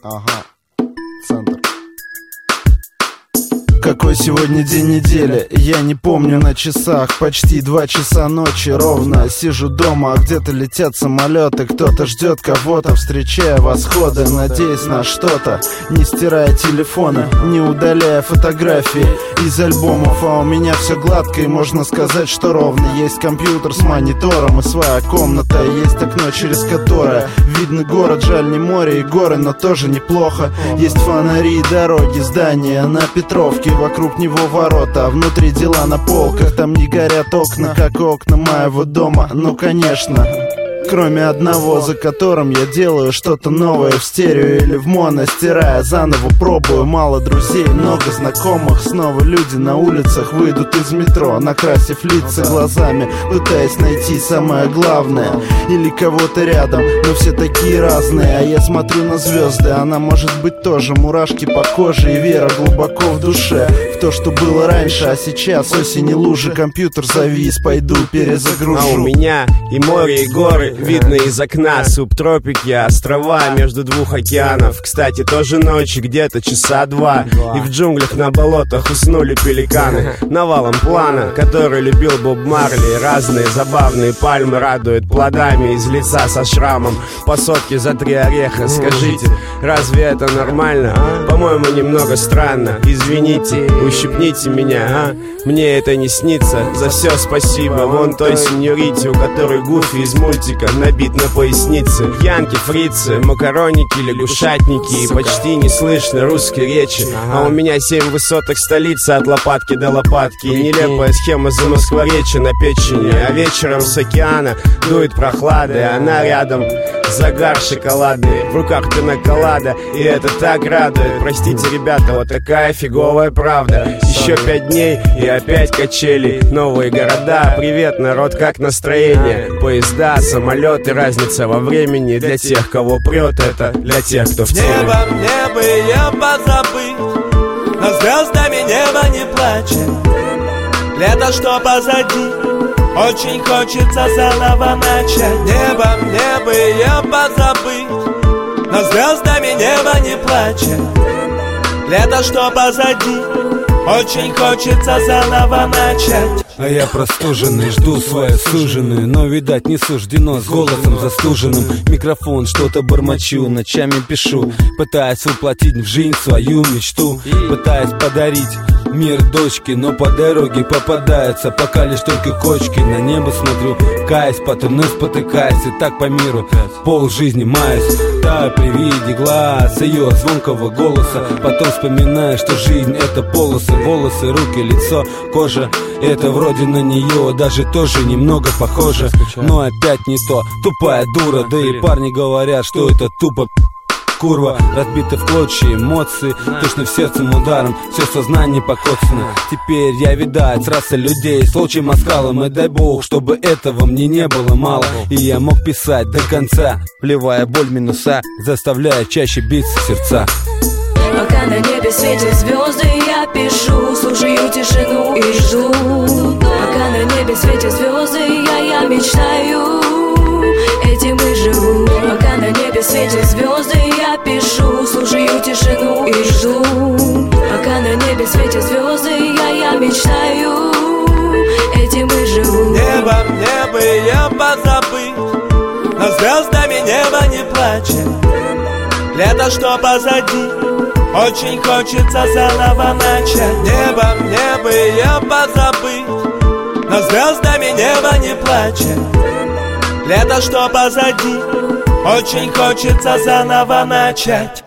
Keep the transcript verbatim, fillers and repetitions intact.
Ага, центр. Какой сегодня день недели? Я не помню на часах. Почти два часа ночи ровно. Сижу дома, а где-то летят самолеты. Кто-то ждет кого-то, встречая восходы, надеясь на что-то, не стирая телефона, не удаляя фотографии из альбомов. А у меня все гладко, и можно сказать, что ровно. Есть компьютер с монитором и своя комната. Есть окно, через которое видно город. Жаль, не море и горы, но тоже неплохо. Есть фонари и дороги, здания на Петровке, вокруг него ворота, а внутри дела на полках. Там не горят окна, как окна моего дома. Ну конечно, кроме одного, за которым я делаю что-то новое в стерео или в моно, стирая заново, пробую. Мало друзей, много знакомых. Снова люди на улицах выйдут из метро, накрасив лица глазами, пытаясь найти самое главное или кого-то рядом. Но все такие разные, а я смотрю на звезды. Она может быть тоже, мурашки по коже и вера глубоко в душе в то, что было раньше, а сейчас осень и лужи. Компьютер завис, пойду перезагружу. А у меня и море, и горы видно из окна, субтропики, острова между двух океанов. Кстати, тоже ночи, где-то часа два, и в джунглях на болотах уснули пеликаны. Навалом плана, который любил Боб Марли. Разные забавные пальмы радуют плодами из лица со шрамом. По сотке за три ореха. Скажите, разве это нормально? По-моему, немного странно. Извините, ущипните меня, а? Мне это не снится. За все спасибо вон той сеньорите, у которой Гуфи из мультика набит на пояснице. Янки, фрицы, макароники, лягушатники, и почти не слышно русской речи. А у меня семь высоток столицы от лопатки до лопатки. И нелепая схема замоскворечья на печени. А вечером с океана дует прохлада, и она рядом. Загар шоколадный, в руках пиноколада, и это так радует. Простите, ребята, вот такая фиговая правда. Еще пять дней и опять качели. Новые города, привет, народ, как настроение? Поезда, самолеты, разница во времени. Для тех, кого прет, это для тех, кто в теме. Небо мне бы я позабыть, но звездами небо не плачет. Лето, что позади, очень хочется заново начать. Небо мне бы я позабыть, но звездами небо не плачет. Лето, что позади, очень хочется заново начать. А я простуженный, жду свою суженую, но, видать, не суждено с голосом застуженным. Микрофон, что-то бормочу, ночами пишу, пытаясь воплотить в жизнь свою мечту, пытаясь подарить мир дочке, но по дороге попадаются пока лишь только кочки. На небо смотрю, каясь, потом спотыкаясь, и так по миру пол жизни маюсь. Таю при виде глаз ее звонкого голоса, потом вспоминаю, что жизнь это полосы, волосы, руки, лицо, кожа. Это вроде на нее даже тоже немного похоже, но опять не то, тупая дура. Да и парни говорят, что это тупо курва, разбиты в клочья эмоции, точно в сердце ударом, все сознание покоцано. Теперь я, видать, раса людей с волчьим оскалом, и дай бог, чтобы этого мне не было мало, и я мог писать до конца, плевая боль минуса, заставляя чаще биться сердца. Пока на небе светят звезды, я пишу, слушаю тишину и жду. Пока на небе светят звезды, я, я мечтаю, этим и живу. Пока на небе светят звезды, я пишу, слушаю тишину и жду. Пока на небе светят звезды, я, я мечтаю, этим и живу. Небо мне бы я позабыть, но звездами небо не плачет. Лето, что позади, очень хочется заново начать. Небо мне бы я позабыть, но звездами небо не плачет. Лето, что позади, очень хочется заново начать.